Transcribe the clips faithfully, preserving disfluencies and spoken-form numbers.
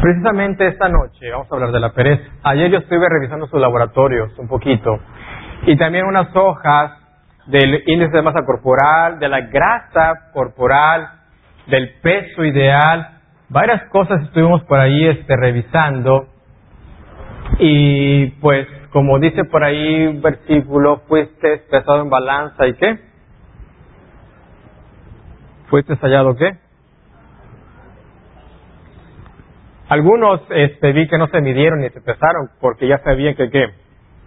Precisamente esta noche vamos a hablar de la pereza. Ayer yo estuve revisando sus laboratorios un poquito y también unas hojas del índice de masa corporal, de la grasa corporal, del peso ideal, varias cosas estuvimos por ahí este, revisando y pues como dice por ahí un versículo, fuiste pesado en balanza y ¿qué? ¿Fuiste hallado qué? Algunos este, vi que no se midieron ni se pesaron porque ya sabían que qué.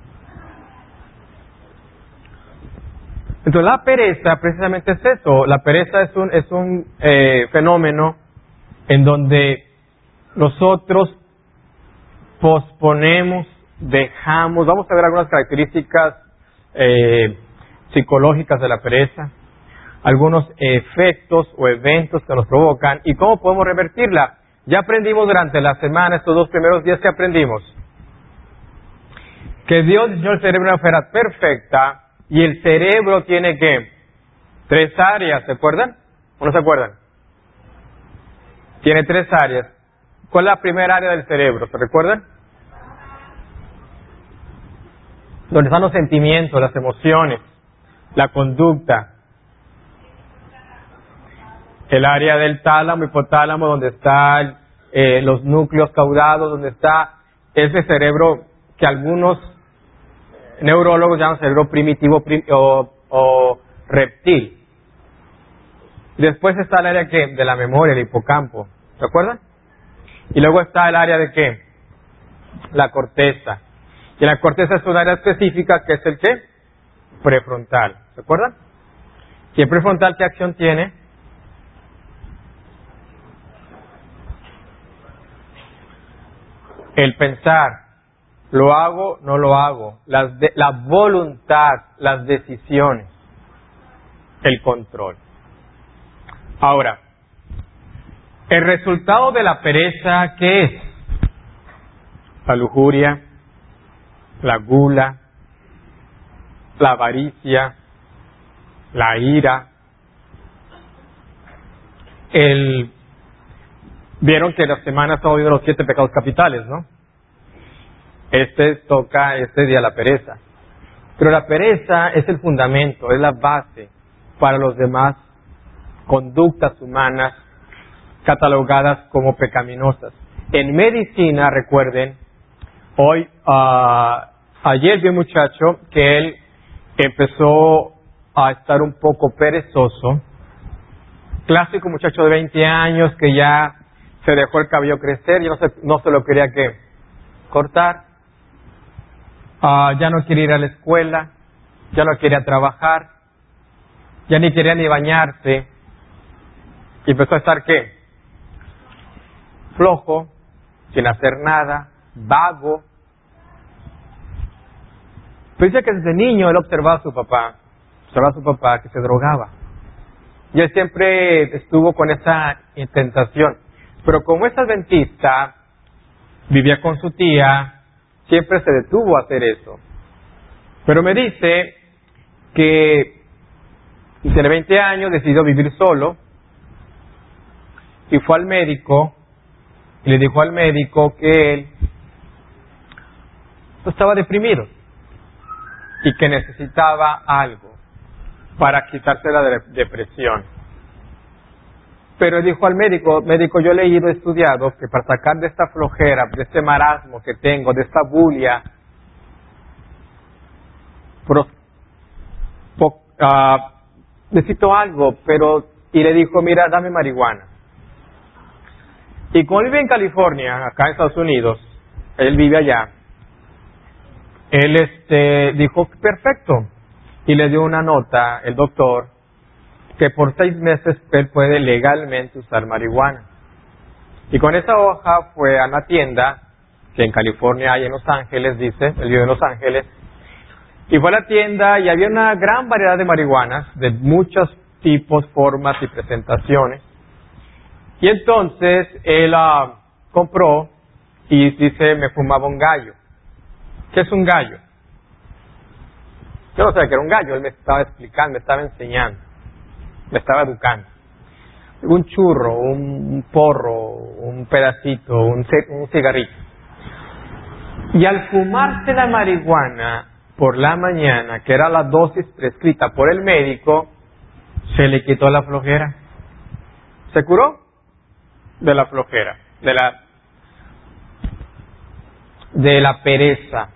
Entonces la pereza precisamente es eso. La pereza es un, es un eh, fenómeno en donde nosotros posponemos, dejamos, vamos a ver algunas características eh, psicológicas de la pereza, algunos efectos o eventos que nos provocan y cómo podemos revertirla. Ya aprendimos durante la semana, estos dos primeros días que aprendimos, que Dios diseñó el cerebro de una manera perfecta y el cerebro tiene que tres áreas, ¿se acuerdan? ¿O no se acuerdan? Tiene tres áreas. ¿Cuál es la primera área del cerebro? ¿Se recuerdan? Donde están los sentimientos, las emociones, la conducta. El área del tálamo, hipotálamo, donde están eh, los núcleos caudados, donde está ese cerebro que algunos neurólogos llaman cerebro primitivo prim, o, o reptil. Después está el área que de la memoria, el hipocampo, ¿se acuerdan? Y luego está el área de qué? La corteza. Y la corteza es un área específica que es el qué? Prefrontal, ¿se acuerdan? ¿Y el prefrontal qué acción tiene? El pensar, lo hago, no lo hago, las de, la voluntad, las decisiones, el control. Ahora, el resultado de la pereza, ¿qué es? La lujuria, la gula, la avaricia, la ira, el... Vieron que la semana estamos viendo los siete pecados capitales, ¿no? Este toca este día la pereza. Pero la pereza es el fundamento, es la base para los demás conductas humanas catalogadas como pecaminosas. En medicina, recuerden, hoy, uh, ayer vi un muchacho que él empezó a estar un poco perezoso. Clásico muchacho de veinte años que ya se dejó el cabello crecer, ya no se, no se lo quería que cortar, uh, ya no quería ir a la escuela, ya no quería trabajar, ya ni quería ni bañarse, y empezó a estar ¿qué? Flojo, sin hacer nada, vago. Pero dice que desde niño él observaba a su papá, observaba a su papá que se drogaba, y él siempre estuvo con esa tentación. Pero como es adventista, vivía con su tía, siempre se detuvo a hacer eso. Pero me dice que tiene veinte años, decidió vivir solo, y fue al médico, y le dijo al médico que él estaba deprimido, y que necesitaba algo para quitarse la de- depresión. Pero dijo al médico, médico, yo he leído, he estudiado que para sacar de esta flojera, de este marasmo que tengo, de esta bulia, pro, po, uh, necesito algo, pero, y le dijo, mira, dame marihuana. Y como él vive en California, acá en Estados Unidos, él vive allá, él este, dijo, perfecto, y le dio una nota, el doctor, que por seis meses él puede legalmente usar marihuana. Y con esa hoja fue a una tienda, que en California hay en Los Ángeles, dice, él vive en Los Ángeles, y fue a la tienda y había una gran variedad de marihuanas, de muchos tipos, formas y presentaciones. Y entonces él uh, compró y dice, me fumaba un gallo. ¿Qué es un gallo? Yo no sabía que era un gallo, él me estaba explicando, me estaba enseñando. Me estaba educando. un churro, un porro, un pedacito, un, un cigarrito. Y al fumarse la marihuana por la mañana, que era la dosis prescrita por el médico, se le quitó la flojera. ¿Se curó? De la flojera, de la, de la pereza.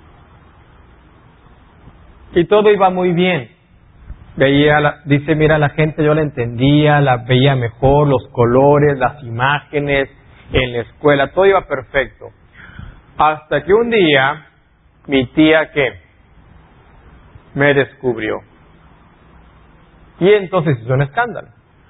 Y todo iba muy bien. Veía, la, dice, mira, la gente yo la entendía, la veía mejor, los colores, las imágenes en la escuela, todo iba perfecto. Hasta que un día, mi tía, ¿qué? Me descubrió. Y entonces hizo un escándalo.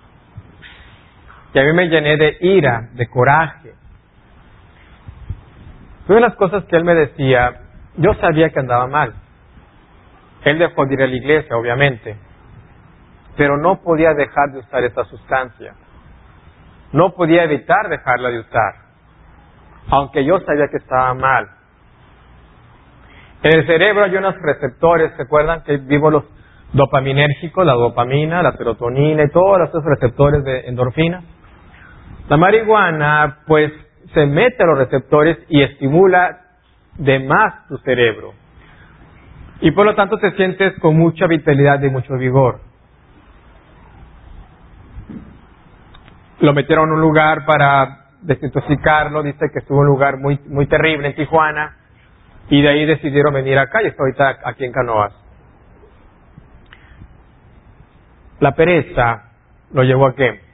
Y a mí me llené de ira, de coraje. Una de las cosas que él me decía, yo sabía que andaba mal. Él dejó de ir a la iglesia, obviamente. Pero no podía dejar de usar esa sustancia. No podía evitar dejarla de usar. Aunque yo sabía que estaba mal. En el cerebro hay unos receptores, ¿se acuerdan que vimos los dopaminérgicos, la dopamina, la serotonina y todos esos receptores de endorfina? La marihuana, pues, se mete a los receptores y estimula de más tu cerebro. Y por lo tanto te sientes con mucha vitalidad y mucho vigor. Lo metieron a un lugar para desintoxicarlo, dice que estuvo en un lugar muy, muy terrible en Tijuana, y de ahí decidieron venir acá y está ahorita aquí en Canoas. La pereza lo llevó a ¿qué?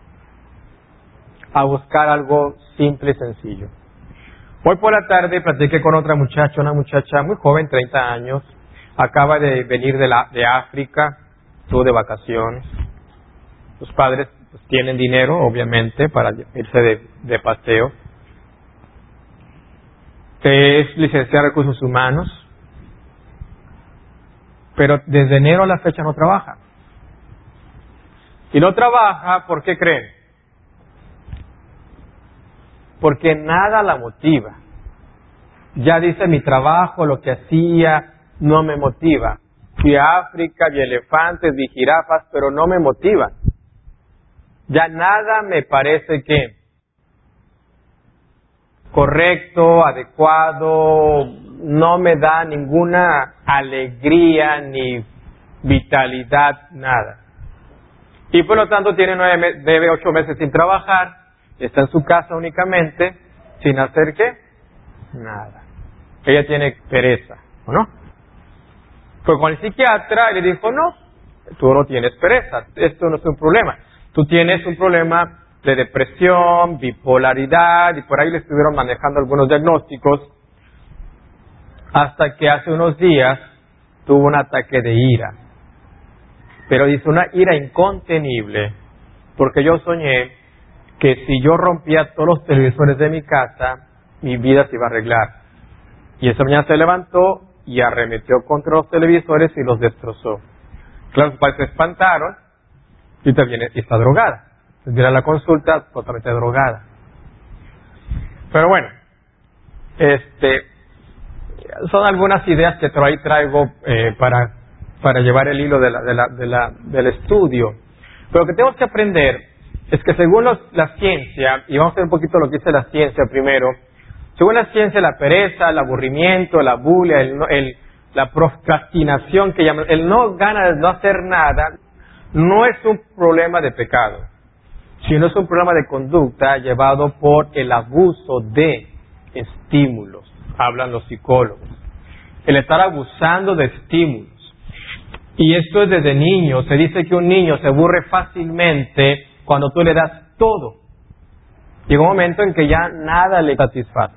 A buscar algo simple y sencillo. Hoy por la tarde platiqué con otra muchacha, una muchacha muy joven, treinta años, acaba de venir de, la, de África, estuvo de vacaciones. Sus padres pues, tienen dinero, obviamente, para irse de, de paseo. Es licenciada en Recursos Humanos, pero desde enero a la fecha no trabaja. Y no trabaja, ¿por qué creen? Porque nada la motiva. Ya dice, mi trabajo, lo que hacía, no me motiva. Fui a África, vi elefantes, vi jirafas, pero no me motivan. Ya nada me parece que correcto, adecuado, no me da ninguna alegría ni vitalidad, nada. Y por lo tanto tiene nueve, nueve, ocho meses sin trabajar, está en su casa únicamente, sin hacer ¿qué? Nada. Ella tiene pereza, ¿o no? Fue con el psiquiatra y le dijo, no, tú no tienes pereza, esto no es un problema. Tú tienes un problema de depresión, bipolaridad, y por ahí le estuvieron manejando algunos diagnósticos, hasta que hace unos días tuvo un ataque de ira. Pero dice, una ira incontenible, porque yo soñé que si yo rompía todos los televisores de mi casa, mi vida se iba a arreglar. Y esa mañana se levantó y arremetió contra los televisores y los destrozó. Claro, sus padres se espantaron y también está drogada. Entonces viene a la consulta totalmente drogada. Pero bueno, este, son algunas ideas que ahí traigo eh, para, para llevar el hilo de la, de la, de la, del estudio. Pero lo que tenemos que aprender es que según los, la ciencia, y vamos a ver un poquito lo que dice la ciencia primero, según la ciencia la pereza, el aburrimiento, la bulia, el, el, la procrastinación que llaman, el no ganas de no hacer nada, no es un problema de pecado, sino es un problema de conducta llevado por el abuso de estímulos, hablan los psicólogos. El estar abusando de estímulos. Y esto es desde niño. Se dice que un niño se aburre fácilmente cuando tú le das todo. Llega un momento en que ya nada le satisface.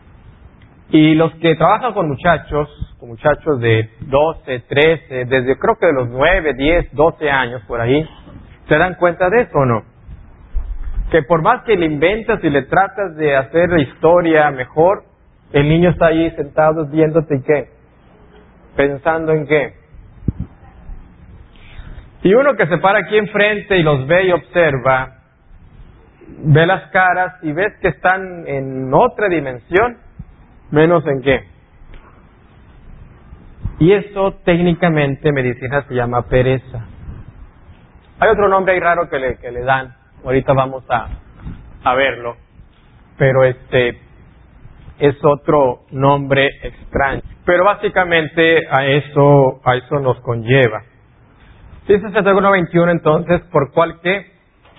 Y los que trabajan con muchachos, con muchachos de doce, trece, desde creo que de los nueve, diez, doce años por ahí, ¿se dan cuenta de eso o no? Que por más que le inventas y le tratas de hacer la historia mejor, el niño está ahí sentado viéndote y ¿qué? Pensando en qué. Y uno que se para aquí enfrente y los ve y observa, ve las caras y ves que están en otra dimensión, menos en qué. Y eso técnicamente en medicina se llama pereza. Hay otro nombre ahí raro que le, que le dan, Ahorita vamos a, a verlo. Pero este es otro nombre extraño. Pero básicamente a eso, a eso nos conlleva. Dice Santiago veintiuno entonces, por cual que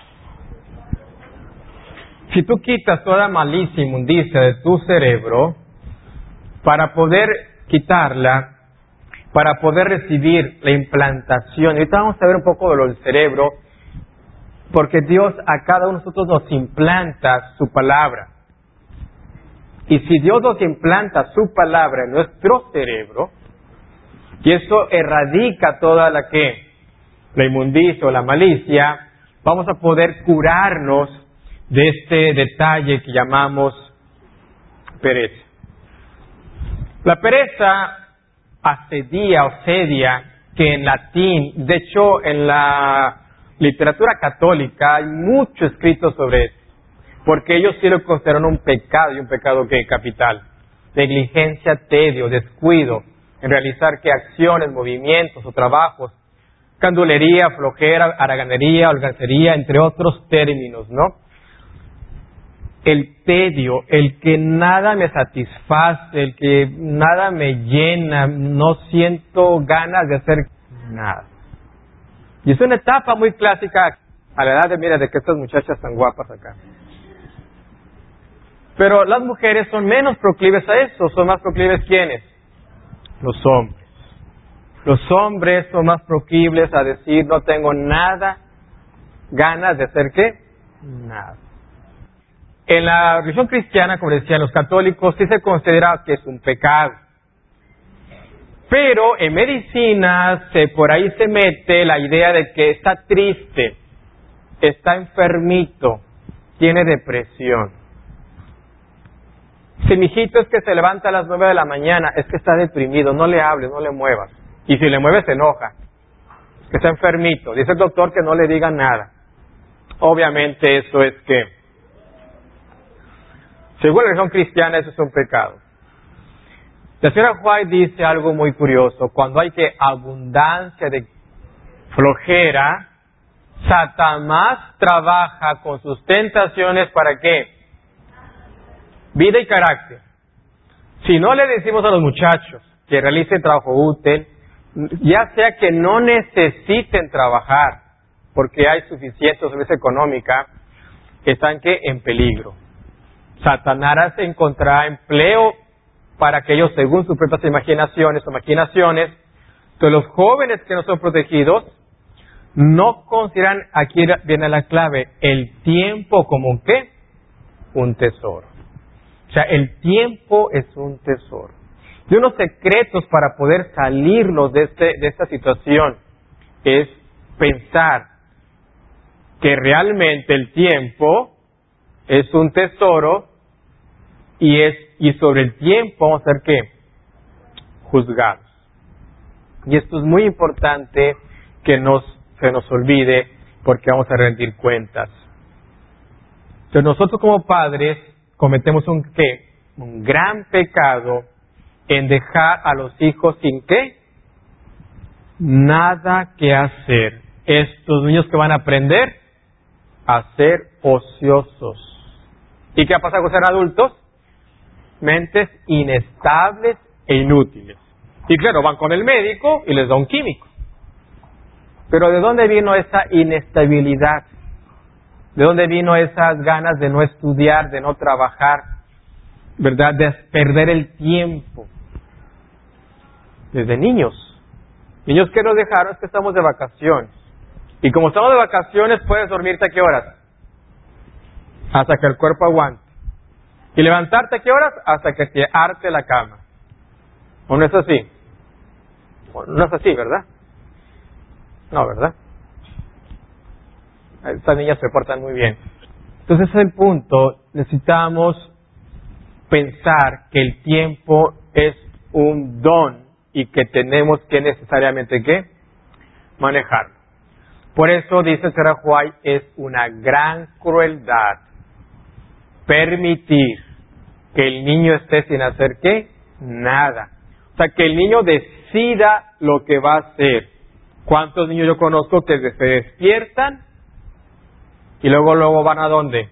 si tú quitas toda malicia e inmundicia de tu cerebro, para poder quitarla, para poder recibir la implantación, ahorita vamos a ver un poco de lo del cerebro, porque Dios a cada uno de nosotros nos implanta su palabra. Y si Dios nos implanta su palabra en nuestro cerebro, y eso erradica toda la que, la inmundicia o la malicia, vamos a poder curarnos de este detalle que llamamos pereza. La pereza asedia o sedia, que en latín, de hecho en la literatura católica hay mucho escrito sobre esto, porque ellos sí lo consideran un pecado, y un pecado que capital. Negligencia, tedio, descuido en realizar qué acciones, movimientos o trabajos, candulería, flojera, haraganería, holgazanería, entre otros términos, ¿no? El tedio, el que nada me satisface, el que nada me llena, no siento ganas de hacer nada. Y es una etapa muy clásica a la edad de, mira, de que estas muchachas tan guapas acá. Pero las mujeres son menos proclives a eso, son más proclives ¿quiénes? Los hombres. Los hombres son más proclives a decir, no tengo nada, ganas de hacer ¿qué? Nada. En la religión cristiana, como decían los católicos, sí se considera que es un pecado. Pero en medicina se, por ahí se mete la idea de que está triste, está enfermito, tiene depresión. Si mi hijito es que se levanta a las nueve de la mañana, es que está deprimido, no le hables, no le muevas. Y si le mueves se enoja, que está enfermito. Dice el doctor que no le diga nada. Obviamente eso es que, según la religión cristiana, eso es un pecado. La señora White dice algo muy curioso. Cuando hay que abundancia de flojera, Satanás trabaja con sus tentaciones ¿para qué? Vida y carácter. Si no le decimos a los muchachos que realicen trabajo útil, ya sea que no necesiten trabajar, porque hay suficiente solvencia económica, están que en peligro. Satanás encontrará empleo para aquellos según sus propias imaginaciones o maquinaciones. Entonces los jóvenes que no son protegidos no consideran, aquí viene la clave, el tiempo como ¿qué? Un tesoro. O sea, el tiempo es un tesoro. Y unos secretos para poder salirlos de, este, de esta situación es pensar que realmente el tiempo es un tesoro y es y sobre el tiempo vamos a ser ¿qué? Juzgados. Y esto es muy importante que nos, se nos olvide porque vamos a rendir cuentas. Entonces nosotros como padres cometemos un ¿qué? Un gran pecado en dejar a los hijos sin ¿qué? Nada que hacer. Estos niños que van a aprender a ser ociosos. ¿Y qué pasa con ser adultos? Mentes inestables e inútiles. Y claro, van con el médico y les da un químico. Pero ¿de dónde vino esa inestabilidad? ¿De dónde vino esas ganas de no estudiar, de no trabajar, verdad? De perder el tiempo. Desde niños. Niños que nos dejaron es que estamos de vacaciones. Y como estamos de vacaciones, puedes dormirte a qué horas? Hasta que el cuerpo aguante. Y levantarte a qué horas? Hasta que te harte la cama. ¿O no es así? ¿O no es así, verdad? No, ¿verdad? Estas niñas se portan muy bien. Entonces, ese es el punto. Necesitamos pensar que el tiempo es un don y que tenemos que necesariamente ¿qué? Manejarlo. Por eso, dice Sarah White, es una gran crueldad permitir que el niño esté sin hacer ¿qué? Nada. O sea, que el niño decida lo que va a hacer. ¿Cuántos niños yo conozco que se despiertan Y luego, luego van a dónde?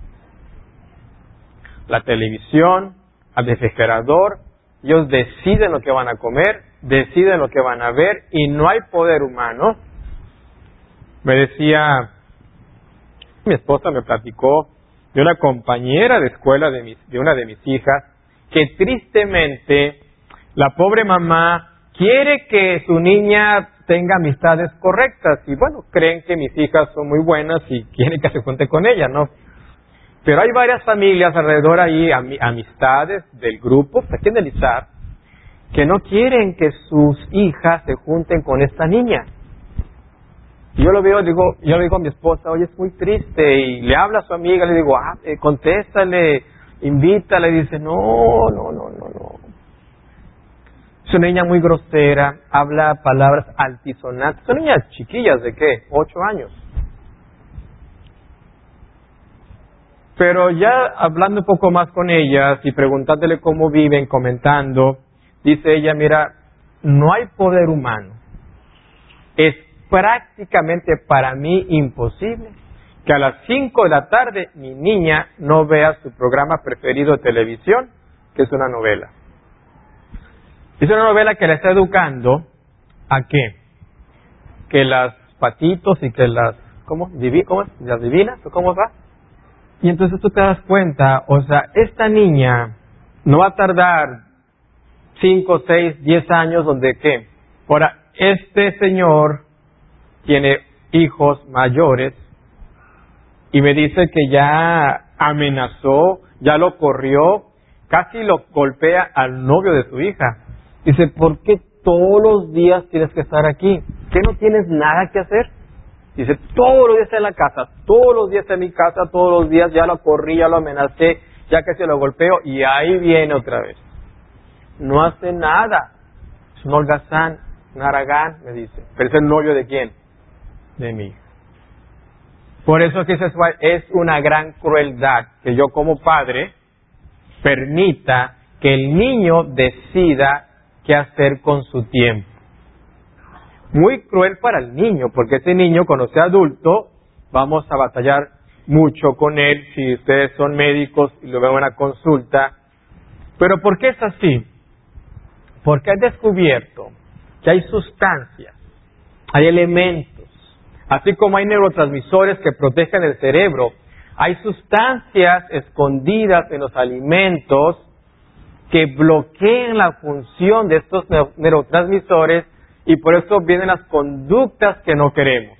La televisión, al refrigerador. Ellos deciden lo que van a comer, deciden lo que van a ver, y no hay poder humano. Me decía, mi esposa me platicó de una compañera de escuela de, mis, de una de mis hijas, que tristemente la pobre mamá quiere que su niña tenga amistades correctas, y bueno, creen que mis hijas son muy buenas y quieren que se junte con ella, ¿no? Pero hay varias familias alrededor ahí, am, amistades del grupo, aquí en el Izar, que no quieren que sus hijas se junten con esta niña. Y yo lo veo, digo, yo le digo a mi esposa, oye, es muy triste, y le habla a su amiga, le digo, ah, eh, contéstale, invítale, y dice, no, no, no, no, no. Es una niña muy grosera, habla palabras altisonantes. Son niñas chiquillas, ¿de qué? Ocho años. Pero ya hablando un poco más con ellas y preguntándole cómo viven, comentando, dice ella, mira, no hay poder humano. Es prácticamente para mí imposible que a las cinco de la tarde mi niña no vea su programa preferido de televisión, que es una novela. Es una novela que la está educando a qué? Que las patitos y que las, ¿cómo? Divi, ¿cómo es? ¿Las divinas? ¿O cómo va? Y entonces tú te das cuenta, o sea, esta niña no va a tardar cinco, seis, diez años donde ¿qué? Ahora, este señor tiene hijos mayores y me dice que ya amenazó, ya lo corrió, casi lo golpea al novio de su hija. Dice, ¿por qué todos los días tienes que estar aquí? ¿Qué no tienes nada que hacer? Dice, todos los días está en la casa, todos los días está en mi casa, todos los días ya lo corrí, ya lo amenacé, ya que se lo golpeo, y ahí viene otra vez. No hace nada. Es un holgazán, un haragán, me dice. Pero es el novio de quién? De mi hija. Por eso que es una gran crueldad que yo como padre permita que el niño decida qué hacer con su tiempo. Muy cruel para el niño, porque ese niño cuando sea adulto vamos a batallar mucho con él si ustedes son médicos y lo ven en una consulta. Pero ¿por qué es así? Porque han descubierto que hay sustancias, hay elementos, así como hay neurotransmisores que protegen el cerebro, hay sustancias escondidas en los alimentos que bloquean la función de estos neurotransmisores y por eso vienen las conductas que no queremos.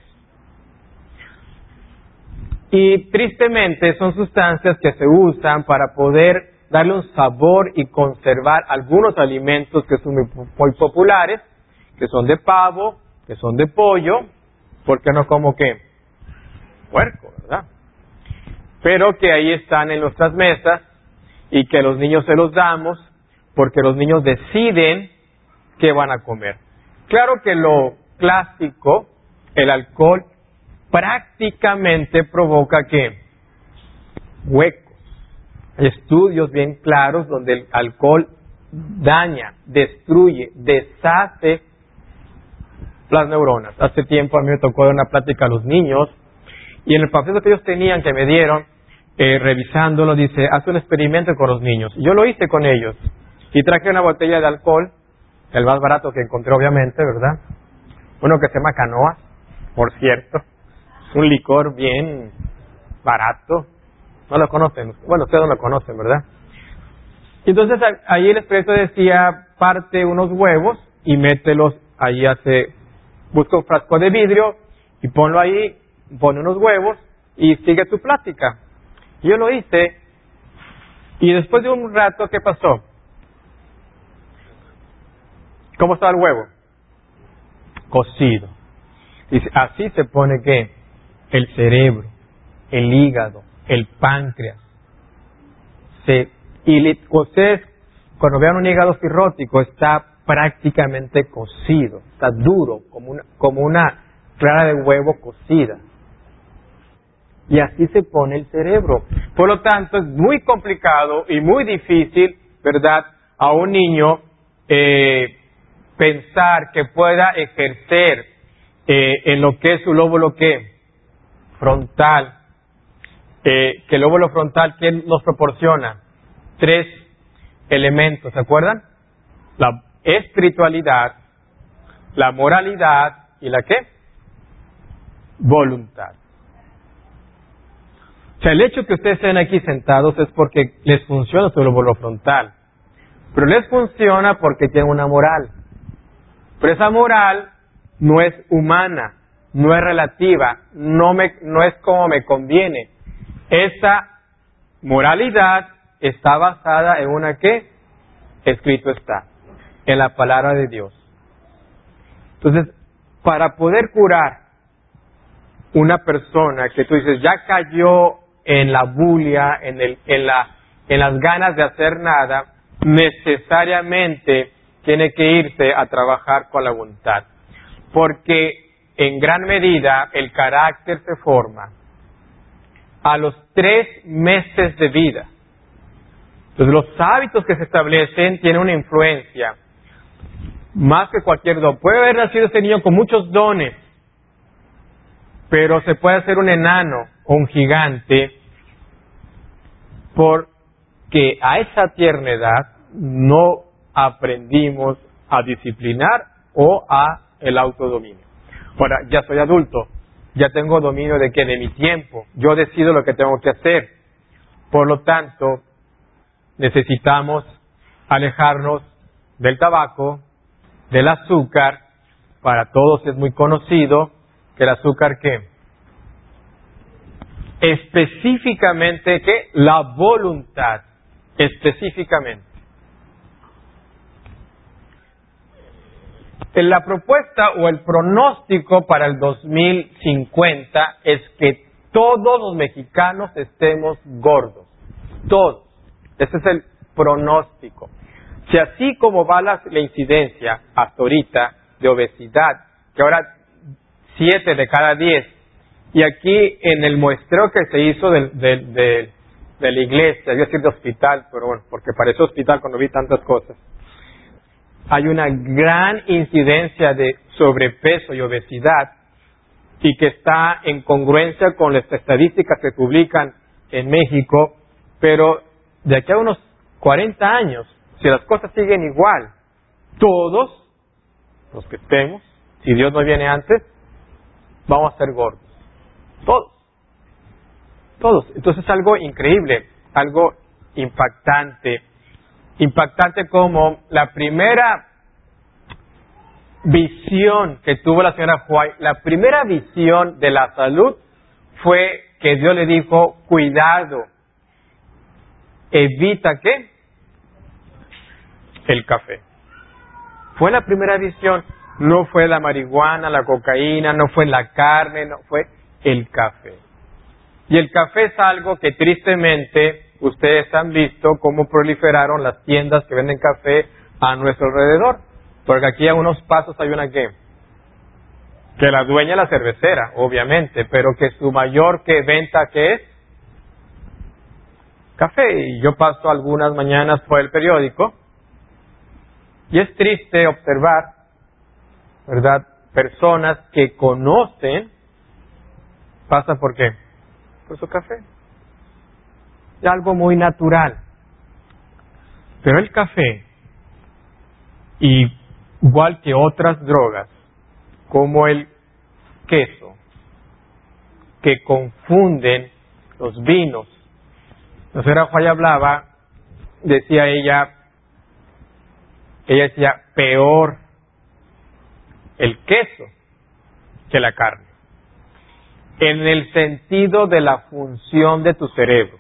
Y tristemente son sustancias que se usan para poder darle un sabor y conservar algunos alimentos que son muy, muy populares, que son de pavo, que son de pollo, ¿por qué no como qué? Puerco, ¿verdad? Pero que ahí están en nuestras mesas y que a los niños se los damos porque los niños deciden qué van a comer. Claro que lo clásico, el alcohol, prácticamente provoca ¿qué? Huecos. Hay estudios bien claros donde el alcohol daña, destruye, deshace las neuronas. Hace tiempo a mí me tocó dar una plática a los niños y en el panfleto que ellos tenían, que me dieron, eh, revisándolo, dice, haz un experimento con los niños. Y yo lo hice con ellos y traje una botella de alcohol, el más barato que encontré obviamente, ¿verdad? Uno que se llama Canoa, por cierto, es un licor bien barato. No lo conocen, bueno, ustedes no lo conocen, ¿verdad? Y entonces ahí el experto decía, parte unos huevos y mételos, ahí hace, busca un frasco de vidrio y ponlo ahí, pone unos huevos y sigue tu plática. Yo lo hice y después de un rato, ¿qué pasó? ¿Cómo estaba el huevo? Cocido. Dice, así se pone ¿qué? El cerebro, el hígado, el páncreas. Se, y le, ustedes, cuando vean un hígado cirrótico, está prácticamente cocido, está duro, como una, como una clara de huevo cocida. Y así se pone el cerebro. Por lo tanto, es muy complicado y muy difícil, ¿verdad?, a un niño eh, pensar que pueda ejercer eh, en lo que es su lóbulo ¿qué? Frontal, eh, que el lóbulo frontal, ¿qué nos proporciona? Tres elementos, ¿se acuerdan? La espiritualidad, la moralidad y la ¿qué? Voluntad. O sea, el hecho que ustedes estén aquí sentados es porque les funciona su lóbulo frontal. Pero les funciona porque tienen una moral. Pero esa moral no es humana, no es relativa, no, me, no es como me conviene. Esa moralidad está basada en una ¿qué? Escrito está, en la palabra de Dios. Entonces, para poder curar una persona que tú dices ya cayó en la bulia, en, el, en, la, en las ganas de hacer nada, necesariamente tiene que irse a trabajar con la voluntad. Porque en gran medida el carácter se forma a los tres meses de vida. Entonces los hábitos que se establecen tienen una influencia más que cualquier don. Puede haber nacido ese niño con muchos dones, pero se puede hacer un enano o un gigante porque a esa tierna edad no aprendimos a disciplinar o a el autodominio. Ahora, ya soy adulto, ya tengo dominio de qué, de mi tiempo, yo decido lo que tengo que hacer. Por lo tanto, necesitamos alejarnos del tabaco, del azúcar. Para todos es muy conocido que el azúcar, ¿qué? Específicamente, ¿qué? La voluntad, específicamente. La propuesta o el pronóstico para el dos mil cincuenta es que todos los mexicanos estemos gordos. Todos. Ese es el pronóstico. Si así como va la, la incidencia hasta ahorita de obesidad, que ahora siete de cada diez, y aquí en el muestreo que se hizo de, de, de, de la iglesia, iba a decir de hospital, pero bueno, porque parece hospital cuando vi tantas cosas, hay una gran incidencia de sobrepeso y obesidad y que está en congruencia con las estadísticas que publican en México, pero de aquí a unos cuarenta años, si las cosas siguen igual, todos los que estemos, si Dios no viene antes, vamos a ser gordos. Todos. Todos. Entonces es algo increíble, algo impactante. Impactante como la primera visión que tuvo la señora White, la primera visión de la salud fue que Dios le dijo, cuidado, evita ¿qué? El café. Fue la primera visión, no fue la marihuana, la cocaína, no fue la carne, no fue el café. Y el café es algo que tristemente ustedes han visto cómo proliferaron las tiendas que venden café a nuestro alrededor. Porque aquí a unos pasos hay una que, que la dueña es la cervecera, obviamente, pero que su mayor que venta que es café. Y yo paso algunas mañanas por el periódico y es triste observar, ¿verdad? Personas que conocen, pasan por qué, por su café. Es algo muy natural. Pero el café, y igual que otras drogas, como el queso, que confunden los vinos. La señora Juárez hablaba, decía ella, ella decía, peor el queso que la carne. En el sentido de la función de tu cerebro.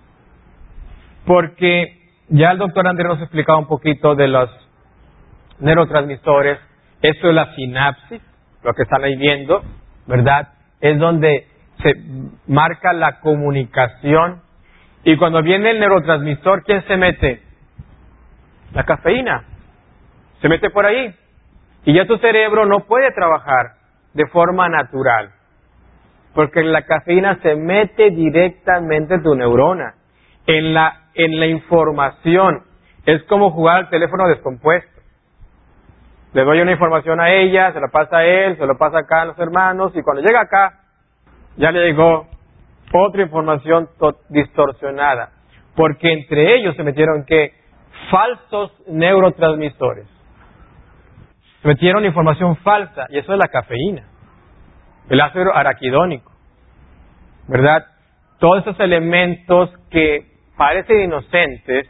Porque ya el doctor Andrés nos explicaba un poquito de los neurotransmisores. Esto es la sinapsis, lo que están ahí viendo, ¿verdad? Es donde se marca la comunicación. Y cuando viene el neurotransmisor, ¿quién se mete? La cafeína. Se mete por ahí. Y ya tu cerebro no puede trabajar de forma natural. Porque la cafeína se mete directamente en tu neurona. En la, en la información. Es como jugar al teléfono descompuesto. Le doy una información a ella, se la pasa a él, se lo pasa acá a los hermanos, y cuando llega acá, ya le llegó otra información distorsionada, porque entre ellos se metieron que falsos neurotransmisores. Se metieron información falsa, y eso es la cafeína, el ácido araquidónico, ¿verdad? Todos esos elementos que parecen inocentes,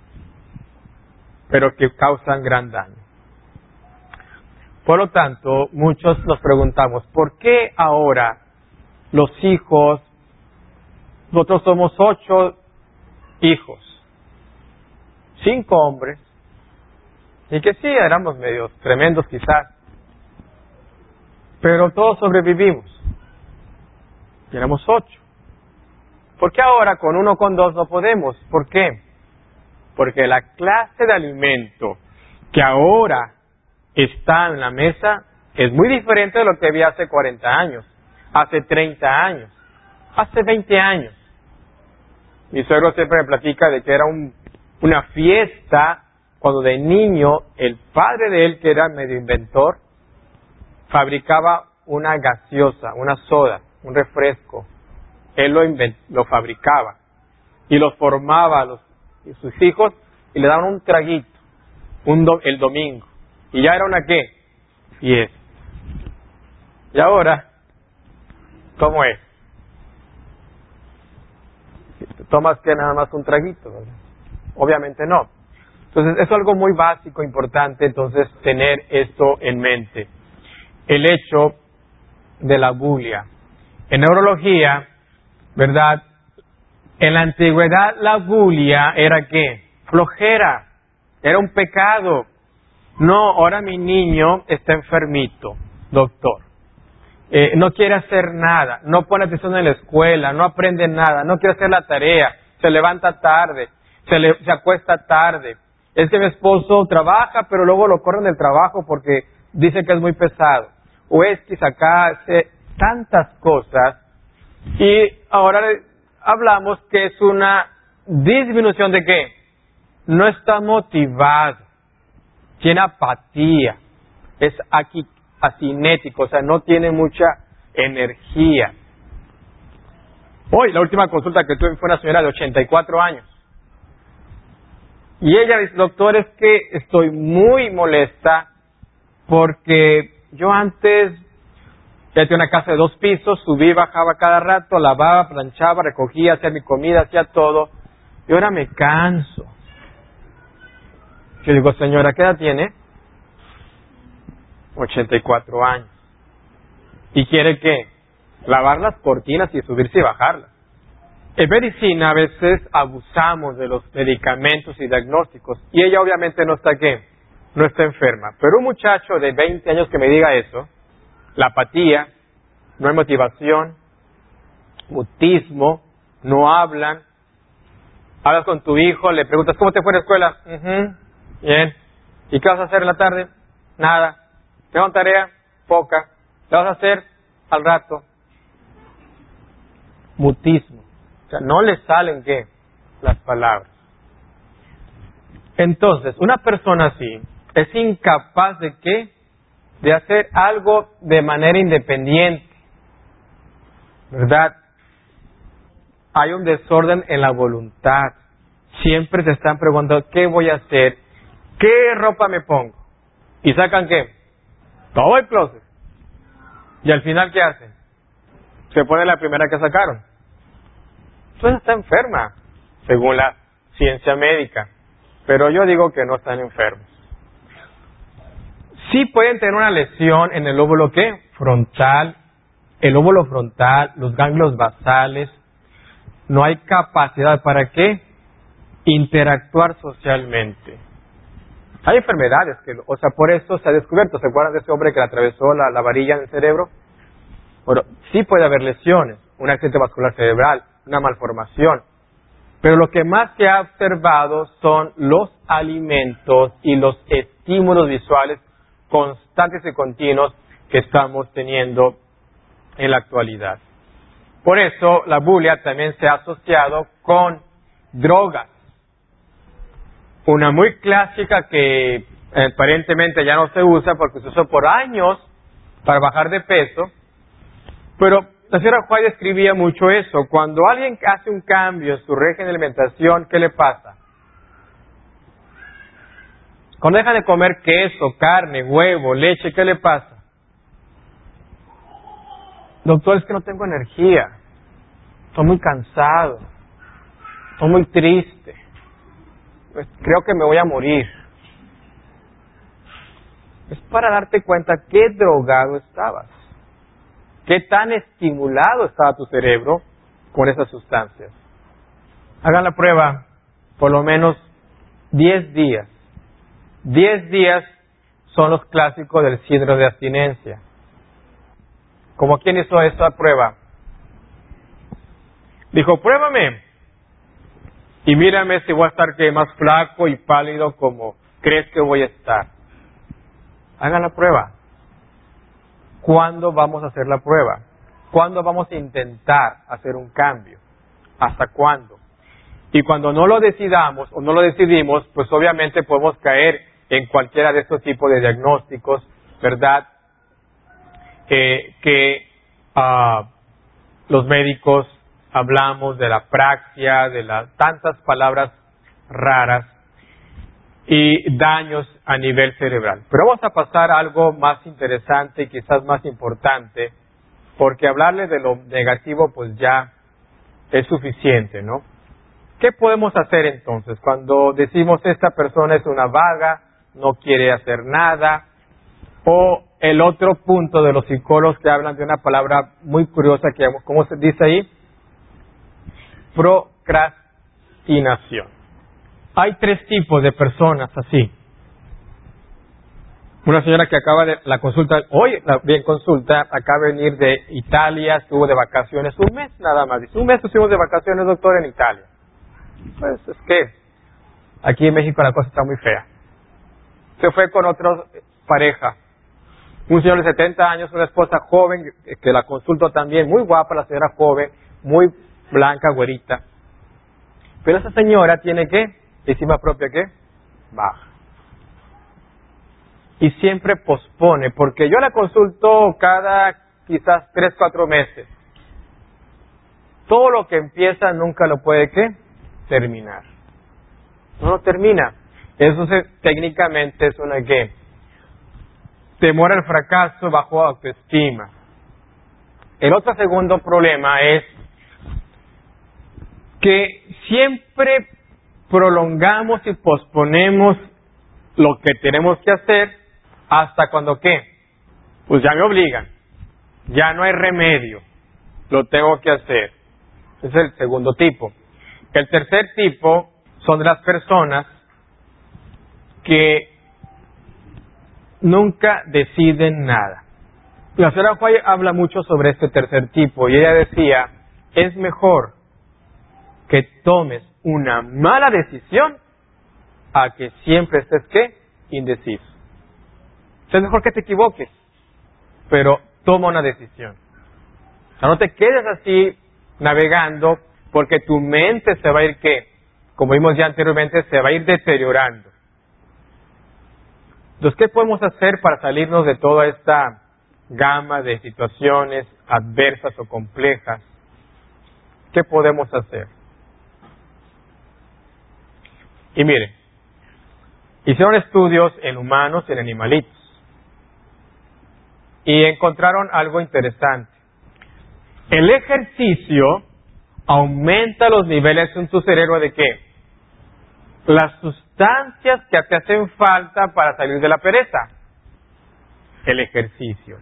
pero que causan gran daño. Por lo tanto, muchos nos preguntamos, ¿por qué ahora los hijos, nosotros somos ocho hijos, cinco hombres, y que sí, éramos medios tremendos quizás, pero todos sobrevivimos, y éramos ocho? ¿Por qué ahora con uno o con dos no podemos? ¿Por qué? Porque la clase de alimento que ahora está en la mesa es muy diferente de lo que había hace cuarenta años, hace treinta años, hace veinte años. Mi suegro siempre me platica de que era un, una fiesta cuando de niño el padre de él, que era medio inventor, fabricaba una gaseosa, una soda, un refresco. Él lo, invent, lo fabricaba y los formaba a los, a sus hijos y le daban un traguito un do, el domingo. Y ya era una ¿qué? Fiesta. Y ahora, ¿cómo es? ¿Tomas que nada más un traguito? ¿Verdad? Obviamente no. Entonces, es algo muy básico, importante, entonces, tener esto en mente. El hecho de la bulia. En neurología, ¿verdad? En la antigüedad, la bulia era ¿qué? Flojera. Era un pecado. No, ahora mi niño está enfermito, doctor. Eh, no quiere hacer nada, no pone atención en la escuela, no aprende nada, no quiere hacer la tarea, se levanta tarde, se, le, se acuesta tarde. Es que mi esposo trabaja, pero luego lo corren del trabajo porque dice que es muy pesado. O es que acá hace tantas cosas y ahora hablamos que es una disminución de qué? No está motivado, tiene apatía, es aquí asinético, o sea, no tiene mucha energía. Hoy, la última consulta que tuve fue una señora de ochenta y cuatro años. Y ella dice, doctor, es que estoy muy molesta porque yo antes ya tenía una casa de dos pisos, subí, bajaba cada rato, lavaba, planchaba, recogía, hacía mi comida, hacía todo. Y ahora me canso. Yo digo, señora, ¿qué edad tiene? ochenta y cuatro años. ¿Y quiere qué? Lavar las cortinas y subirse y bajarlas. En medicina a veces abusamos de los medicamentos y diagnósticos. Y ella obviamente no está ¿qué? No está enferma. Pero un muchacho de veinte años que me diga eso, la apatía, no hay motivación, mutismo, no hablan. Hablas con tu hijo, le preguntas, ¿cómo te fue en la escuela? Uh-huh. Bien. ¿Y qué vas a hacer en la tarde? Nada. ¿Tengo tarea? Poca. ¿Qué vas a hacer? Al rato. Mutismo. O sea, no le salen, ¿qué? Las palabras. Entonces, una persona así es incapaz de ¿qué? De hacer algo de manera independiente. ¿Verdad? Hay un desorden en la voluntad. Siempre se están preguntando, ¿qué voy a hacer? ¿Qué ropa me pongo? ¿Y sacan qué? Todo el closet. ¿Y al final qué hacen? Se pone la primera que sacaron. Entonces está enferma, según la ciencia médica. Pero yo digo que no están enfermos. Sí pueden tener una lesión en el lóbulo ¿qué? Frontal. El lóbulo frontal, los ganglios basales. No hay capacidad para ¿qué? Interactuar socialmente. Hay enfermedades que, o sea, por eso se ha descubierto. ¿Se acuerdan de ese hombre que le atravesó la, la varilla en el cerebro? Bueno, sí puede haber lesiones, un accidente vascular cerebral, una malformación. Pero lo que más se ha observado son los alimentos y los estímulos visuales constantes y continuos que estamos teniendo en la actualidad. Por eso la bulia también se ha asociado con drogas. Una muy clásica que eh, aparentemente ya no se usa porque se usó por años para bajar de peso, pero la señora White describía mucho eso. Cuando alguien hace un cambio en su régimen de alimentación, ¿qué le pasa? Cuando deja de comer queso, carne, huevo, leche, ¿qué le pasa? Doctor, es que no tengo energía. Estoy muy cansado. Estoy muy triste. Pues creo que me voy a morir. Es para darte cuenta qué drogado estabas. Qué tan estimulado estaba tu cerebro con esas sustancias. Hagan la prueba por lo menos diez días. diez días son los clásicos del síndrome de abstinencia. ¿Cómo quién hizo esta prueba? Dijo, pruébame y mírame si voy a estar que más flaco y pálido como crees que voy a estar. Hagan la prueba. ¿Cuándo vamos a hacer la prueba? ¿Cuándo vamos a intentar hacer un cambio? ¿Hasta cuándo? Y cuando no lo decidamos o no lo decidimos, pues obviamente podemos caer en cualquiera de estos tipos de diagnósticos, ¿verdad? Eh, que uh, los médicos hablamos de la praxia, de las tantas palabras raras y daños a nivel cerebral. Pero vamos a pasar a algo más interesante y quizás más importante, porque hablarle de lo negativo pues ya es suficiente, ¿no? ¿Qué podemos hacer entonces cuando decimos esta persona es una vaga, no quiere hacer nada? O el otro punto de los psicólogos que hablan de una palabra muy curiosa que, ¿cómo se dice ahí? Procrastinación. Hay tres tipos de personas así. Una señora que acaba de la consulta, hoy la vi en consulta, acaba de venir de Italia, estuvo de vacaciones un mes nada más. Dice, un mes estuvimos de vacaciones, doctor, en Italia. Pues es que aquí en México la cosa está muy fea. Se fue con otra pareja. Un señor de setenta años, una esposa joven, que la consultó también, muy guapa la señora joven, muy blanca, güerita. Pero esa señora tiene ¿qué? Estima propia ¿qué? Baja. Y siempre pospone, porque yo la consulto cada quizás tres, cuatro meses. Todo lo que empieza nunca lo puede ¿qué? Terminar. No lo termina. Eso se, técnicamente es una ¿qué? Temor al fracaso, bajo autoestima. El otro segundo problema es que siempre prolongamos y posponemos lo que tenemos que hacer hasta cuando ¿qué? Pues ya me obligan, ya no hay remedio, lo tengo que hacer. Ese es el segundo tipo. El tercer tipo son de las personas que nunca deciden nada. La señora White habla mucho sobre este tercer tipo y ella decía, es mejor que tomes una mala decisión a que siempre estés ¿qué? Indeciso. Es mejor que te equivoques, pero toma una decisión. O sea, no te quedes así navegando porque tu mente se va a ir ¿qué? Como vimos ya anteriormente, se va a ir deteriorando. Entonces, ¿qué podemos hacer para salirnos de toda esta gama de situaciones adversas o complejas? ¿Qué podemos hacer? Y miren, hicieron estudios en humanos y en animalitos. Y encontraron algo interesante. El ejercicio aumenta los niveles en tu cerebro de ¿qué? Las sustancias que te hacen falta para salir de la pereza. El ejercicio.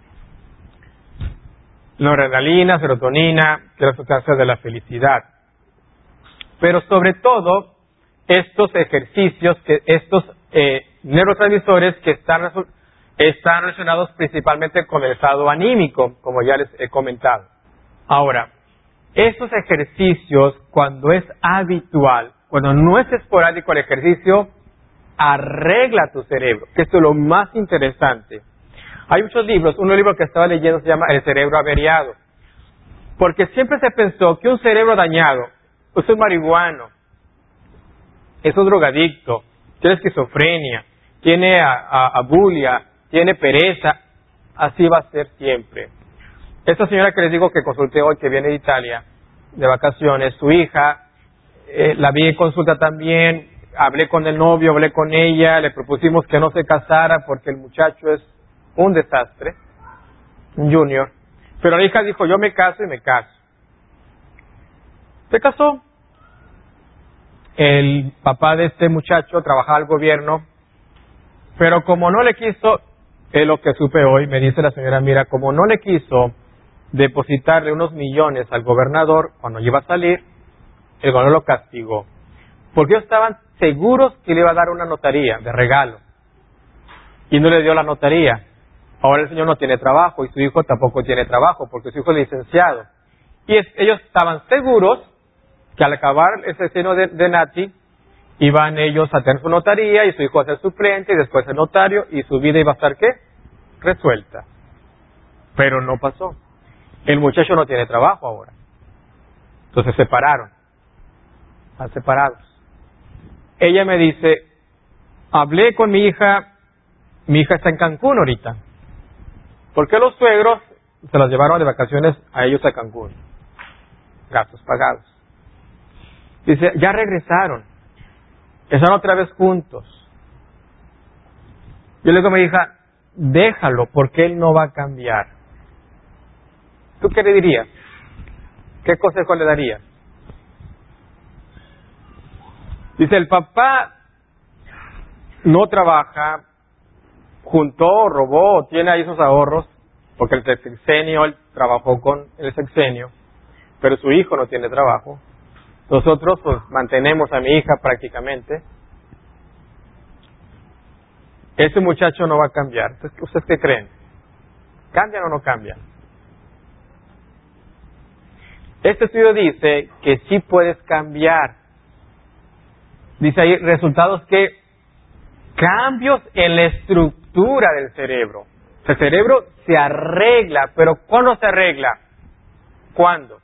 Noradrenalina, serotonina, que es la sustancia de la felicidad. Pero sobre todo, estos ejercicios, que estos eh, neurotransmisores que están, están relacionados principalmente con el estado anímico, como ya les he comentado. Ahora, estos ejercicios, cuando es habitual, cuando no es esporádico el ejercicio, arregla tu cerebro, que esto es lo más interesante. Hay muchos libros, un libro que estaba leyendo se llama El cerebro averiado, porque siempre se pensó que un cerebro dañado, es un marihuano, es un drogadicto, tiene esquizofrenia, tiene a, a, a bulia, tiene pereza, así va a ser siempre. Esta señora que les digo que consulté hoy, que viene de Italia, de vacaciones, su hija, eh, la vi en consulta también, hablé con el novio, hablé con ella, le propusimos que no se casara porque el muchacho es un desastre, un junior. Pero la hija dijo, yo me caso y me caso. Se casó. El papá de este muchacho trabajaba al gobierno, pero como no le quiso, es lo que supe hoy, me dice la señora, mira, como no le quiso depositarle unos millones al gobernador cuando iba a salir, el gobernador lo castigó. Porque ellos estaban seguros que le iba a dar una notaría de regalo. Y no le dio la notaría. Ahora el señor no tiene trabajo y su hijo tampoco tiene trabajo porque su hijo es licenciado. Y es, ellos estaban seguros que al acabar ese seno de, de Nati, iban ellos a tener su notaría y su hijo a ser suplente y después el notario y su vida iba a estar, ¿qué? Resuelta. Pero no pasó. El muchacho no tiene trabajo ahora. Entonces se separaron. Están separados. Ella me dice, hablé con mi hija, mi hija está en Cancún ahorita. Porque los suegros se las llevaron de vacaciones a ellos a Cancún. Gastos pagados. Dice, ya regresaron. Están otra vez juntos. Yo le digo a mi hija, déjalo porque él no va a cambiar. ¿Tú qué le dirías? ¿Qué consejo le darías? Dice, el papá no trabaja, juntó, robó, tiene ahí sus ahorros, porque el sexenio, él trabajó con el sexenio, pero su hijo no tiene trabajo. Nosotros pues mantenemos a mi hija prácticamente. Ese muchacho no va a cambiar. Entonces, ¿ustedes qué creen? ¿Cambian o no cambian? Este estudio dice que sí puedes cambiar. Dice ahí resultados que cambios en la estructura del cerebro. El cerebro se arregla, pero ¿cuándo se arregla? ¿Cuándo?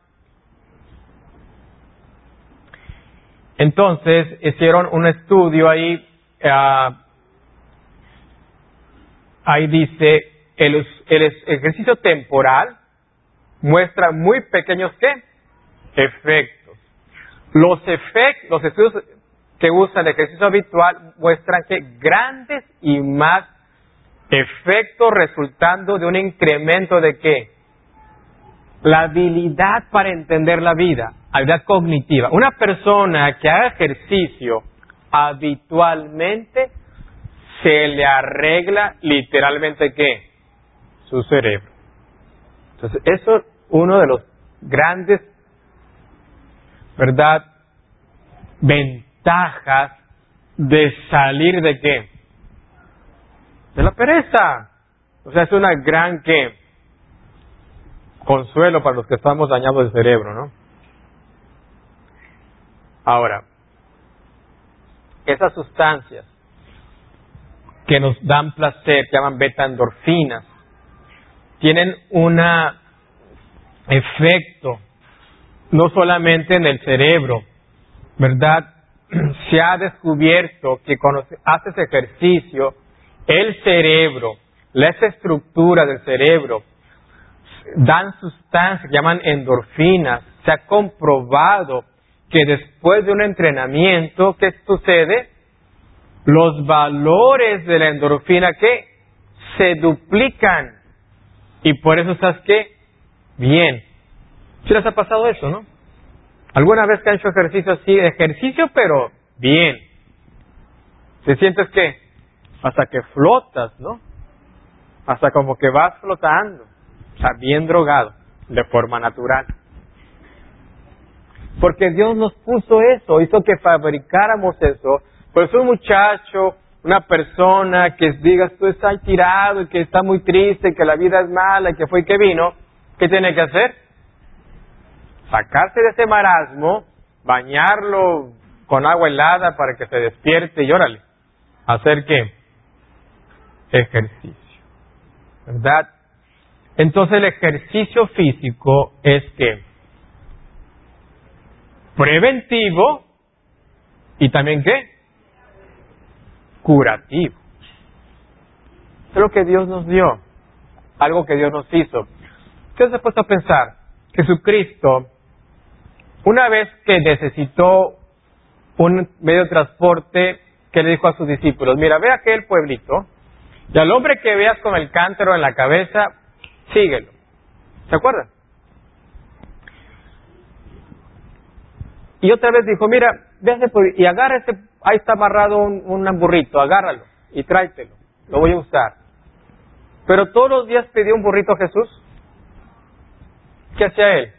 Entonces hicieron un estudio ahí, uh, ahí dice, el, el ejercicio temporal muestra muy pequeños ¿qué? Efectos. Los efectos, los estudios que usan el ejercicio habitual muestran que grandes y más efectos resultando de un incremento de ¿qué? La habilidad para entender la vida, habilidad cognitiva. Una persona que haga ejercicio habitualmente se le arregla literalmente ¿qué? Su cerebro. Entonces, eso es uno de los grandes, ¿verdad?, ventajas de salir de ¿qué? De la pereza. O sea, es una gran ¿qué? Consuelo para los que estamos dañados del cerebro, ¿no? Ahora, esas sustancias que nos dan placer, que llaman beta-endorfinas, tienen un efecto no solamente en el cerebro, ¿verdad? Se ha descubierto que cuando haces ejercicio, el cerebro, la estructura del cerebro, dan sustancias que llaman endorfinas. Se ha comprobado que después de un entrenamiento, ¿qué sucede? Los valores de la endorfina, ¿qué? Se duplican. Y por eso estás, ¿qué? Bien. ¿Sí les ha pasado eso, no? ¿Alguna vez que han hecho ejercicio así? Ejercicio, pero bien. ¿Te sientes qué? Hasta que flotas, ¿no? Hasta como que vas flotando. O sea, bien drogado, de forma natural. Porque Dios nos puso eso, hizo que fabricáramos eso. Por eso un muchacho, una persona que digas tú estás tirado y que está muy triste, que la vida es mala y que fue y que vino, ¿qué tiene que hacer? Sacarse de ese marasmo, bañarlo con agua helada para que se despierte y órale, ¿hacer qué? Ejercicio, ¿verdad? Entonces el ejercicio físico es que preventivo y también ¿qué? Curativo. Es lo que Dios nos dio, algo que Dios nos hizo. ¿Qué se ha puesto a pensar? Jesucristo, una vez que necesitó un medio de transporte, que le dijo a sus discípulos, mira, ve a aquel pueblito, y al hombre que veas con el cántaro en la cabeza, síguelo. ¿Se acuerdan? Y otra vez dijo, mira, ve a ese pueblito, y agarra ese, ahí está amarrado un, un burrito, agárralo, y tráetelo, lo voy a usar. Pero todos los días pidió un burrito a Jesús. ¿Qué hacía él?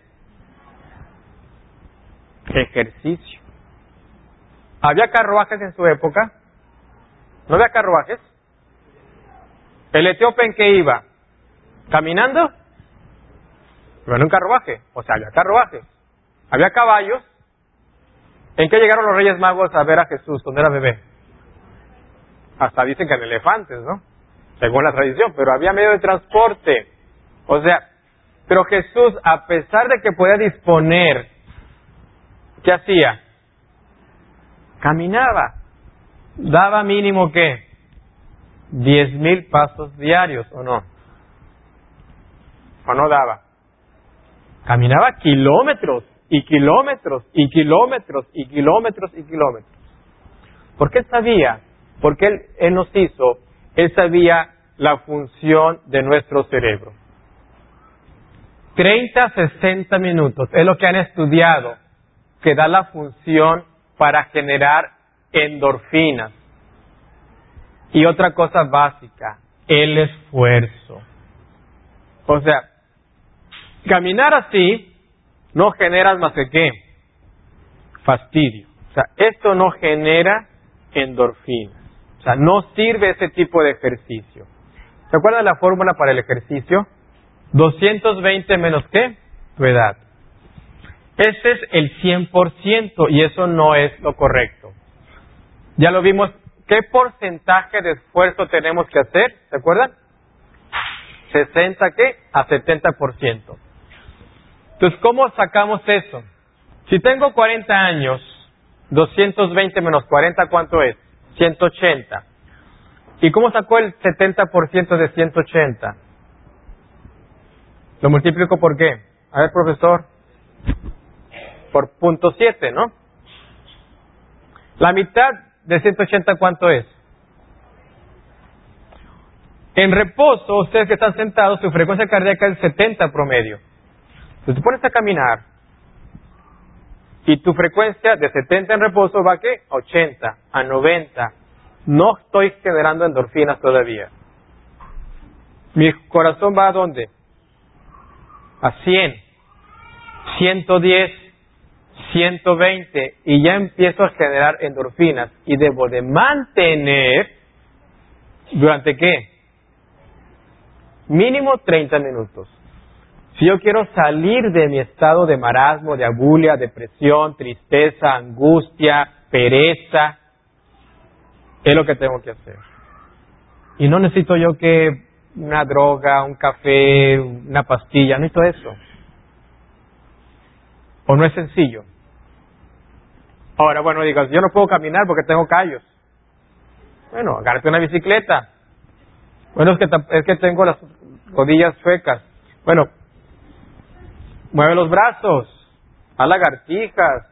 Ejercicio. ¿Había carruajes en su época? ¿No había carruajes? ¿El etíope en qué iba? ¿Caminando? No en un carruaje. O sea, había carruajes. ¿Había caballos? ¿En qué llegaron los Reyes Magos a ver a Jesús cuando era bebé? Hasta dicen que en elefantes, ¿no? Según la tradición, pero había medio de transporte. O sea, pero Jesús, a pesar de que podía disponer, ¿qué hacía? Caminaba. Daba mínimo, ¿qué? Diez mil pasos diarios, ¿o no? ¿O no daba? Caminaba kilómetros, y kilómetros, y kilómetros, y kilómetros, y kilómetros. ¿Por qué sabía? Porque él, él nos hizo, Él sabía la función de nuestro cerebro. treinta a sesenta minutos es lo que han estudiado, que da la función para generar endorfinas. Y otra cosa básica, el esfuerzo. O sea, caminar así no genera más que ¿qué? Fastidio. O sea, esto no genera endorfinas. O sea, no sirve ese tipo de ejercicio. ¿Se acuerdan la fórmula para el ejercicio? doscientos veinte menos ¿qué? Tu edad. Ese es el cien por ciento y eso no es lo correcto. Ya lo vimos. ¿Qué porcentaje de esfuerzo tenemos que hacer? ¿Se acuerdan? sesenta ¿qué? A setenta por ciento. Entonces, ¿cómo sacamos eso? Si tengo cuarenta años, doscientos veinte menos cuarenta, ¿cuánto es? ciento ochenta. ¿Y cómo sacó el setenta por ciento de ciento ochenta? ¿Lo multiplico por qué? A ver, profesor. Por punto siete, ¿no? La mitad de ciento ochenta, ¿cuánto es? En reposo, ustedes que están sentados, su frecuencia cardíaca es setenta promedio. Si te pones a caminar y tu frecuencia de setenta en reposo va a ¿qué? A ochenta, a noventa. No estoy generando endorfinas todavía. Mi corazón va a ¿dónde? A cien, ciento diez, ciento veinte y ya empiezo a generar endorfinas y debo de mantener ¿durante qué? Mínimo treinta minutos. Si yo quiero salir de mi estado de marasmo, de abulia, depresión, tristeza, angustia, pereza, es lo que tengo que hacer. Y no necesito yo que una droga, un café, una pastilla, no necesito eso. ¿O no es sencillo? Ahora, bueno, digas, yo no puedo caminar porque tengo callos. Bueno, agárrate una bicicleta. Bueno, es que, es que tengo las rodillas suecas. Bueno, mueve los brazos, haz lagartijas,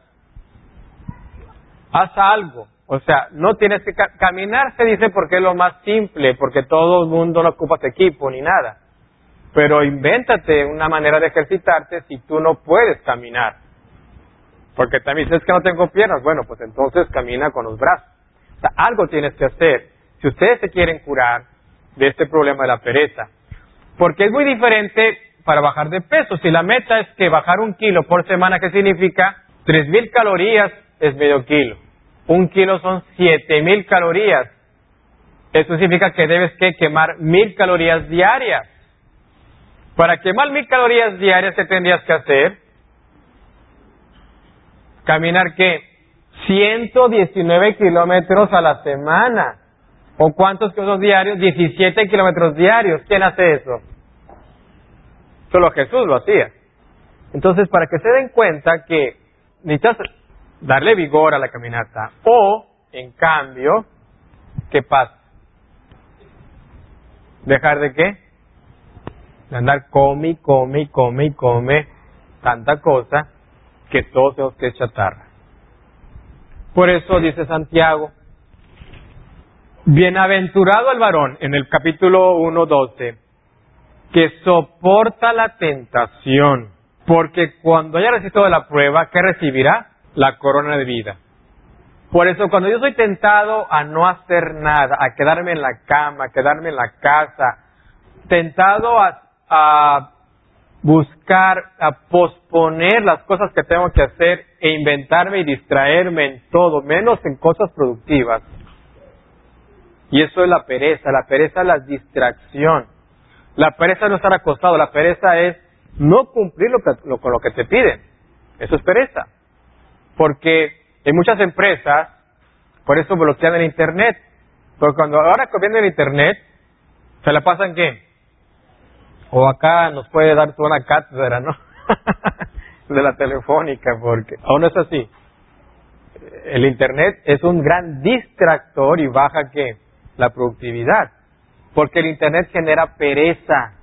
haz algo. O sea, no tienes que... Ca- caminar se dice porque es lo más simple, porque todo el mundo no ocupa equipo ni nada. Pero invéntate una manera de ejercitarte si tú no puedes caminar. Porque también dices que no tengo piernas. Bueno, pues entonces camina con los brazos. O sea, algo tienes que hacer. Si ustedes se quieren curar de este problema de la pereza. Porque es muy diferente para bajar de peso. Si la meta es que bajar un kilo por semana, ¿qué significa? tres mil calorías es medio kilo. Un kilo son siete mil calorías. Eso significa que debes que quemar mil calorías diarias. Para quemar mil calorías diarias, ¿qué tendrías que hacer? Caminar, ¿qué? ciento diecinueve kilómetros a la semana. ¿O cuántos kilómetros diarios? diecisiete kilómetros diarios. ¿Quién hace eso? Solo Jesús lo hacía. Entonces, para que se den cuenta que necesitas darle vigor a la caminata. O, en cambio, ¿qué pasa? ¿Dejar de qué? De andar come y come y come y come tanta cosa que todo tenemos que es chatarra. Por eso dice Santiago, bienaventurado el varón, en el capítulo uno, doce, que soporta la tentación, porque cuando haya resistido la prueba, ¿qué recibirá? La corona de vida. Por eso cuando yo soy tentado a no hacer nada, a quedarme en la cama, a quedarme en la casa, tentado a, a buscar, a posponer las cosas que tengo que hacer e inventarme y distraerme en todo, menos en cosas productivas. Y eso es la pereza. La pereza es la distracción. La pereza no estar acostado. La pereza es no cumplir lo que, lo, con lo que te piden. Eso es pereza. Porque en muchas empresas, por eso bloquean el Internet. Porque cuando ahora que viene el Internet, ¿se la pasan qué? O acá nos puede dar toda una cátedra, ¿no? De la telefónica, porque aún no es así. El Internet es un gran distractor y baja ¿qué? La productividad. Porque el Internet genera pereza.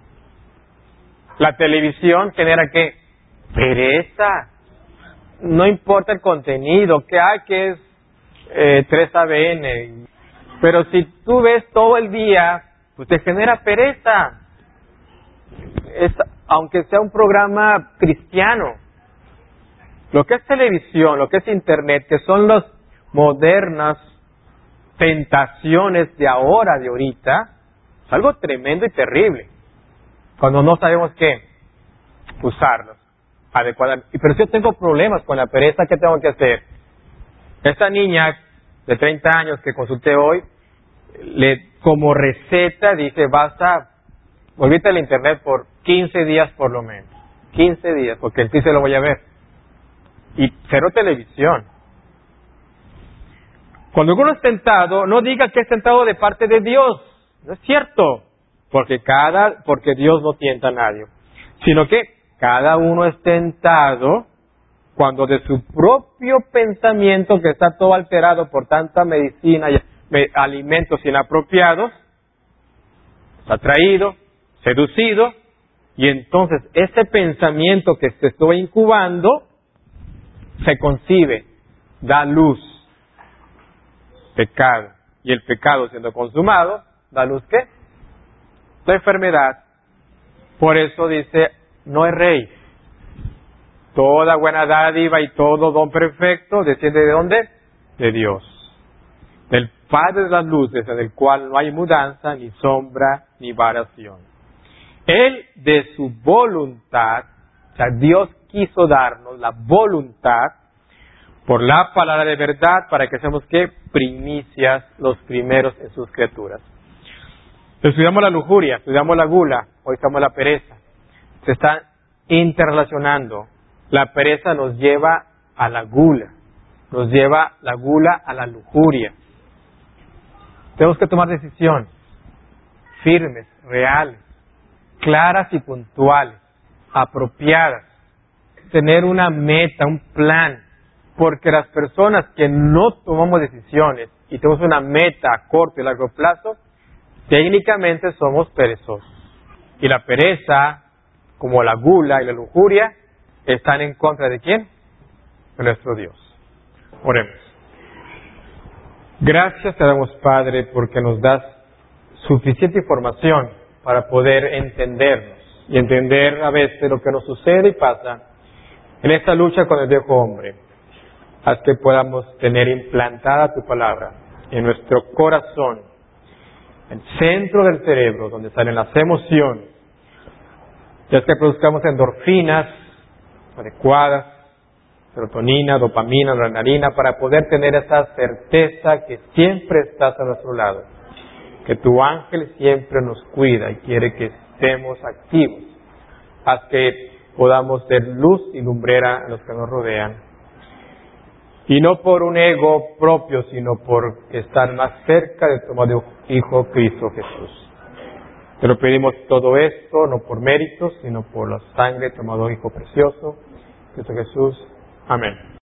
La televisión genera ¿qué? Pereza. No importa el contenido, que hay que es eh, tres A B N. Pero si tú ves todo el día, pues te genera pereza. Es, aunque sea un programa cristiano. Lo que es televisión, lo que es Internet, que son las modernas tentaciones de ahora, de ahorita, es algo tremendo y terrible. Cuando no sabemos qué, usarlos adecuadamente. Pero si yo tengo problemas con la pereza, ¿qué tengo que hacer? Esta niña de treinta años que consulté hoy, le como receta dice, basta, olvídate el Internet por quince días por lo menos. quince días, porque el sí se lo voy a ver. Y cero televisión. Cuando uno es tentado, no diga que es tentado de parte de Dios. No es cierto. Porque cada, porque Dios no tienta a nadie. Sino que cada uno es tentado cuando de su propio pensamiento, que está todo alterado por tanta medicina y alimentos inapropiados, es atraído, seducido, y entonces ese pensamiento que se estuvo incubando se concibe, da luz, pecado, y el pecado siendo consumado, da luz ¿qué? La enfermedad. Por eso dice, no es rey. Toda buena dádiva y todo don perfecto desciende ¿de dónde? De Dios. Del Padre de las luces, en el cual no hay mudanza, ni sombra, ni variación. Él de su voluntad, o sea, Dios quiso darnos la voluntad por la palabra de verdad para que seamos ¿qué? Primicias, los primeros en sus criaturas. Estudiamos la lujuria, estudiamos la gula, hoy estamos la pereza. Se están interrelacionando. La pereza nos lleva a la gula, nos lleva la gula a la lujuria. Tenemos que tomar decisiones firmes, reales, claras y puntuales, apropiadas. Tener una meta, un plan, porque las personas que no tomamos decisiones y tenemos una meta a corto y largo plazo, técnicamente somos perezosos. Y la pereza, como la gula y la lujuria, están en contra de ¿quién? De nuestro Dios. Oremos. Gracias te damos, Padre, porque nos das suficiente información para poder entendernos y entender a veces lo que nos sucede y pasa en esta lucha con el viejo hombre. Haz que podamos tener implantada tu palabra en nuestro corazón, en el centro del cerebro, donde salen las emociones. Y haz que produzcamos endorfinas adecuadas, serotonina, dopamina, adrenalina, para poder tener esa certeza que siempre estás a nuestro lado. Que tu ángel siempre nos cuida y quiere que estemos activos. Haz que podamos ser luz y lumbrera a los que nos rodean. Y no por un ego propio, sino por estar más cerca de tu amado Hijo Cristo Jesús. Te lo pedimos todo esto, no por méritos, sino por la sangre de tu amado Hijo precioso, Cristo Jesús. Amén.